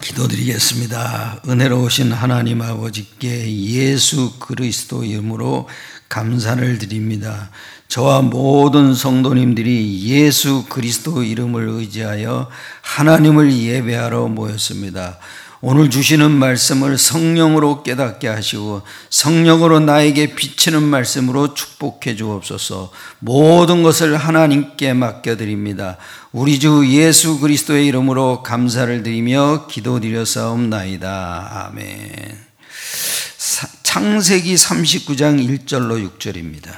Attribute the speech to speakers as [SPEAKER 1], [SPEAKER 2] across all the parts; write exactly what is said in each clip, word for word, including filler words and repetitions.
[SPEAKER 1] 기도드리겠습니다. 은혜로우신 하나님 아버지께 예수 그리스도 이름으로 감사를 드립니다. 저와 모든 성도님들이 예수 그리스도 이름을 의지하여 하나님을 예배하러 모였습니다. 오늘 주시는 말씀을 성령으로 깨닫게 하시고 성령으로 나에게 비치는 말씀으로 축복해 주옵소서. 모든 것을 하나님께 맡겨드립니다. 우리 주 예수 그리스도의 이름으로 감사를 드리며 기도드렸사옵나이다. 아멘. 창세기 삼십구 장 일 절로 육 절입니다.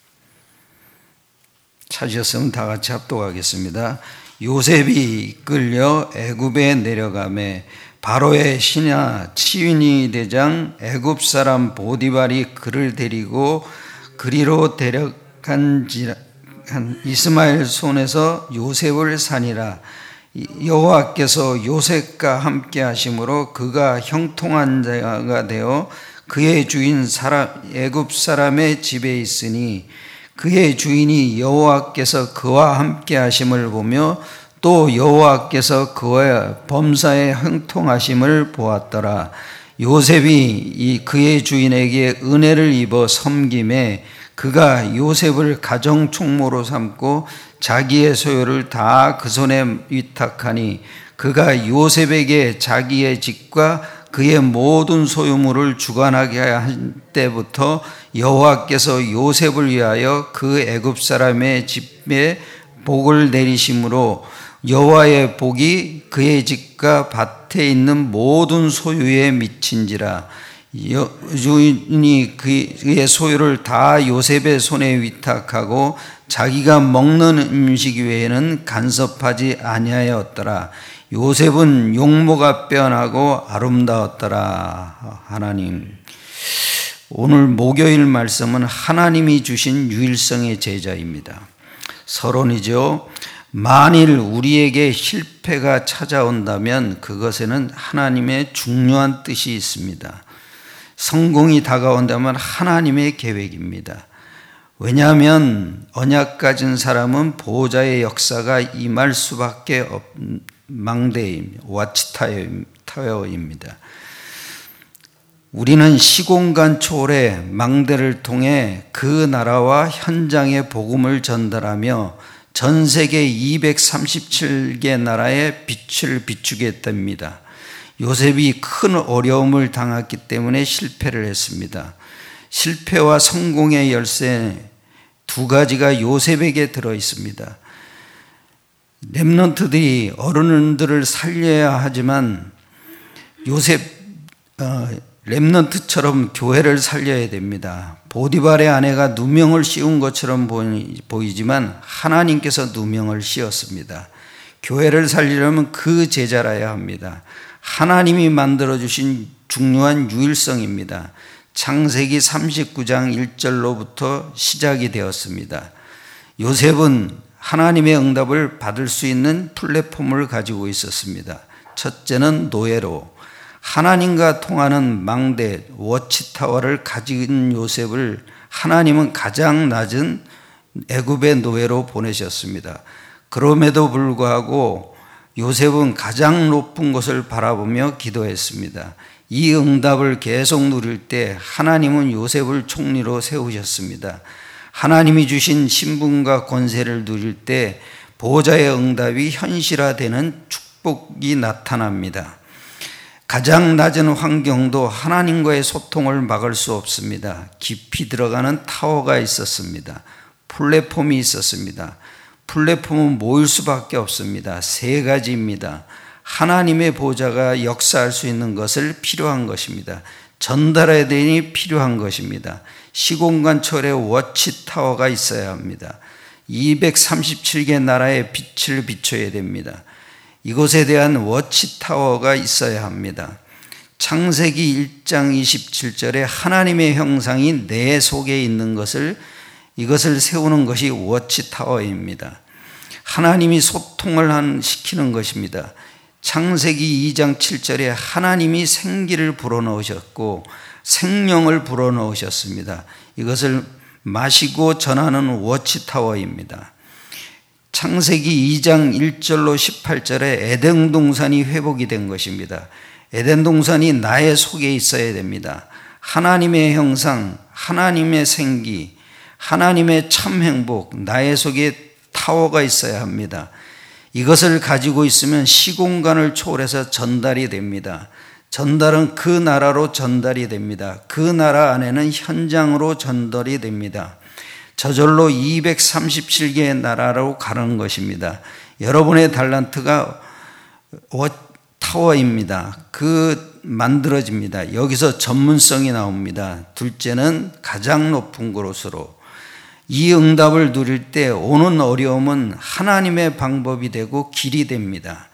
[SPEAKER 1] 찾으셨으면 다 같이 합독하겠습니다. 요셉이 끌려 애굽에 내려가매 바로의 신하 치위니 대장 애굽 사람 보디발이 그를 데리고 그리로 데려간 이스마엘 손에서 요셉을 산이라. 여호와께서 요셉과 함께 하심으로 그가 형통한 자가 되어 그의 주인 사람 애굽 사람의 집에 있으니 그의 주인이 여호와께서 그와 함께 하심을 보며 또 여호와께서 그의 범사에 형통하심을 보았더라. 요셉이 이 그의 주인에게 은혜를 입어 섬김에 그가 요셉을 가정 총무로 삼고 자기의 소유를 다 그 손에 위탁하니 그가 요셉에게 자기의 집과 그의 모든 소유물을 주관하게 한 때부터 여호와께서 요셉을 위하여 그 애굽 사람의 집에 복을 내리심으로 여호와의 복이 그의 집과 밭에 있는 모든 소유에 미친지라. 주인이 그의 소유를 다 요셉의 손에 위탁하고 자기가 먹는 음식 외에는 간섭하지 아니하였더라. 요셉은 용모가 빼어나고 아름다웠더라. 하나님, 오늘 목요일 말씀은 하나님이 주신 유일성의 제자입니다. 서론이죠. 만일 우리에게 실패가 찾아온다면 그것에는 하나님의 중요한 뜻이 있습니다. 성공이 다가온다면 하나님의 계획입니다. 왜냐하면 언약 가진 사람은 보호자의 역사가 임할 수밖에 없는 망대입니다. 와치타워입니다. 우리는 시공간 초월의 망대를 통해 그 나라와 현장의 복음을 전달하며 전 세계 이백삼십칠 개 나라에 빛을 비추게 됩니다. 요셉이 큰 어려움을 당했기 때문에 실패를 했습니다. 실패와 성공의 열쇠 두 가지가 요셉에게 들어 있습니다. 렘넌트들이 어른들을 살려야 하지만 요셉 어, 렘넌트처럼 교회를 살려야 됩니다. 보디발의 아내가 누명을 씌운 것처럼 보이지만 하나님께서 누명을 씌웠습니다. 교회를 살리려면 그 제자라야 합니다. 하나님이 만들어주신 중요한 유일성입니다. 창세기 삼십구 장 일 절로부터 시작이 되었습니다. 요셉은 하나님의 응답을 받을 수 있는 플랫폼을 가지고 있었습니다. 첫째는 노예로 하나님과 통하는 망대 워치타워를 가진 요셉을 하나님은 가장 낮은 애굽의 노예로 보내셨습니다. 그럼에도 불구하고 요셉은 가장 높은 곳을 바라보며 기도했습니다. 이 응답을 계속 누릴 때 하나님은 요셉을 총리로 세우셨습니다. 하나님이 주신 신분과 권세를 누릴 때 보호자의 응답이 현실화되는 축복이 나타납니다. 가장 낮은 환경도 하나님과의 소통을 막을 수 없습니다. 깊이 들어가는 타워가 있었습니다. 플랫폼이 있었습니다. 플랫폼은 모일 수밖에 없습니다. 세 가지입니다. 하나님의 보호자가 역사할 수 있는 것을 필요한 것입니다. 전달해야 되니 필요한 것입니다. 시공간 초월의 워치타워가 있어야 합니다. 이백삼십칠 개 나라의 빛을 비춰야 됩니다. 이곳에 대한 워치타워가 있어야 합니다. 창세기 일 장 이십칠 절에 하나님의 형상이 내 속에 있는 것을 이것을 세우는 것이 워치타워입니다. 하나님이 소통을 시키는 것입니다. 창세기 이 장 칠 절에 하나님이 생기를 불어넣으셨고 생명을 불어넣으셨습니다. 이것을 마시고 전하는 워치타워입니다. 창세기 이 장 일 절로 십팔 절에 에덴 동산이 회복이 된 것입니다. 에덴 동산이 나의 속에 있어야 됩니다. 하나님의 형상, 하나님의 생기, 하나님의 참 행복, 나의 속에 타워가 있어야 합니다. 이것을 가지고 있으면 시공간을 초월해서 전달이 됩니다. 전달은 그 나라로 전달이 됩니다. 그 나라 안에는 현장으로 전달이 됩니다. 저절로 이백삼십칠 개의 나라로 가는 것입니다. 여러분의 달란트가 타워입니다. 그 만들어집니다. 여기서 전문성이 나옵니다. 둘째는 가장 높은 곳으로. 이 응답을 누릴 때 오는 어려움은 하나님의 방법이 되고 길이 됩니다.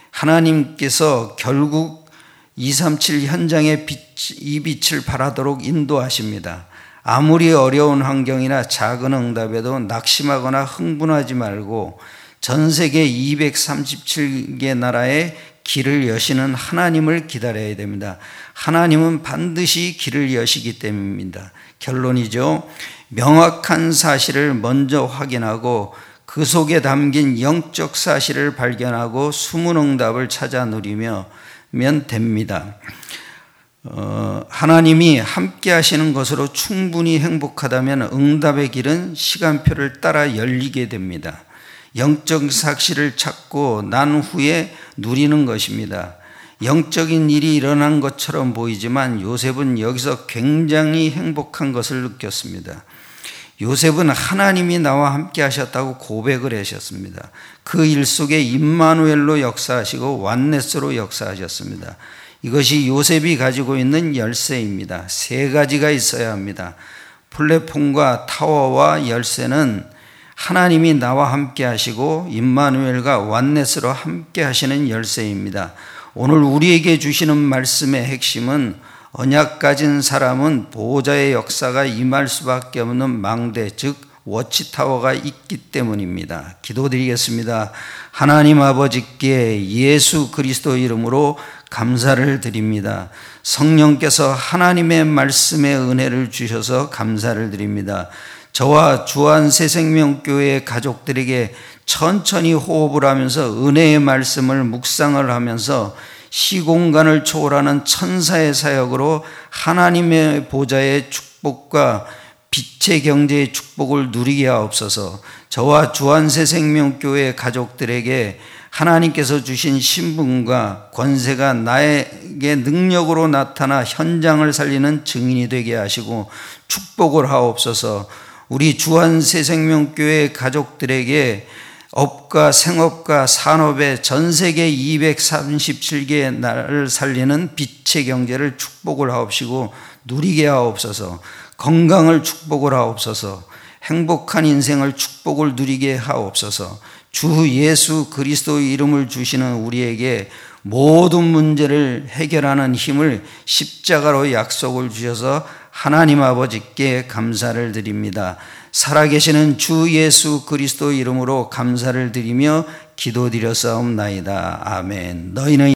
[SPEAKER 1] 하나님께서 결국 이백삼십칠 현장의 빛, 이 빛을 발하도록 인도하십니다. 아무리 어려운 환경이나 작은 응답에도 낙심하거나 흥분하지 말고 전 세계 이백삼십칠 개 나라의 길을 여시는 하나님을 기다려야 됩니다. 하나님은 반드시 길을 여시기 때문입니다. 결론이죠. 명확한 사실을 먼저 확인하고 그 속에 담긴 영적 사실을 발견하고 숨은 응답을 찾아 누리면 됩니다. 어, 하나님이 함께 하시는 것으로 충분히 행복하다면 응답의 길은 시간표를 따라 열리게 됩니다. 영적 사실을 찾고 난 후에 누리는 것입니다. 영적인 일이 일어난 것처럼 보이지만 요셉은 여기서 굉장히 행복한 것을 느꼈습니다. 요셉은 하나님이 나와 함께 하셨다고 고백을 하셨습니다. 그 일 속에 임마누엘로 역사하시고 완네스로 역사하셨습니다. 이것이 요셉이 가지고 있는 열쇠입니다. 세 가지가 있어야 합니다. 플랫폼과 타워와 열쇠는 하나님이 나와 함께 하시고 임마누엘과 완네스로 함께 하시는 열쇠입니다. 오늘 우리에게 주시는 말씀의 핵심은 언약 가진 사람은 보호자의 역사가 임할 수밖에 없는 망대, 즉 워치타워가 있기 때문입니다. 기도드리겠습니다. 하나님 아버지께 예수 그리스도 이름으로 감사를 드립니다. 성령께서 하나님의 말씀의 은혜를 주셔서 감사를 드립니다. 저와 주한 새생명교회 가족들에게 천천히 호흡을 하면서 은혜의 말씀을 묵상을 하면서 시공간을 초월하는 천사의 사역으로 하나님의 보좌의 축복과 빛의 경제의 축복을 누리게 하옵소서. 저와 주한 새생명교회 가족들에게 하나님께서 주신 신분과 권세가 나에게 능력으로 나타나 현장을 살리는 증인이 되게 하시고 축복을 하옵소서. 우리 주한 새생명교회 가족들에게 업과 생업과 산업의 전 세계 이백삼십칠 개의 나라를 살리는 빛의 경제를 축복을 하옵시고 누리게 하옵소서. 건강을 축복을 하옵소서. 행복한 인생을 축복을 누리게 하옵소서. 주 예수 그리스도 이름을 주시는 우리에게 모든 문제를 해결하는 힘을 십자가로 약속을 주셔서 하나님 아버지께 감사를 드립니다. 살아계시는 주 예수 그리스도 이름으로 감사를 드리며 기도드렸사옵나이다. 아멘. 너희는